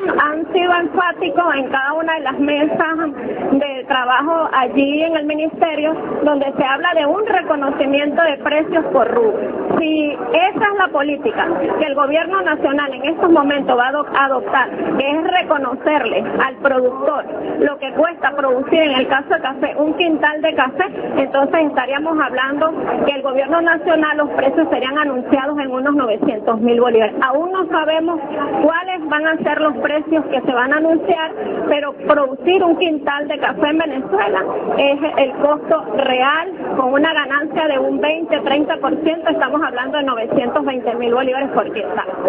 han sido enfáticos en cada una de las mesas de trabajo allí en el ministerio, donde se habla de un reconocimiento de precios por rubro. Si esa es la política que el gobierno nacional en estos momentos va a adoptar, que es reconocerle al productor lo que cuesta producir, en el caso de café, un quintal de café, entonces estaríamos hablando que el gobierno nacional, los precios serían anunciados en unos 900.000 bolívares. Aún no sabemos cuáles van a ser los precios que se van a anunciar, pero producir un quintal de café en Venezuela es el costo real, con una ganancia de un 20-30%, estamos hablando de 920.000 bolívares por quintal.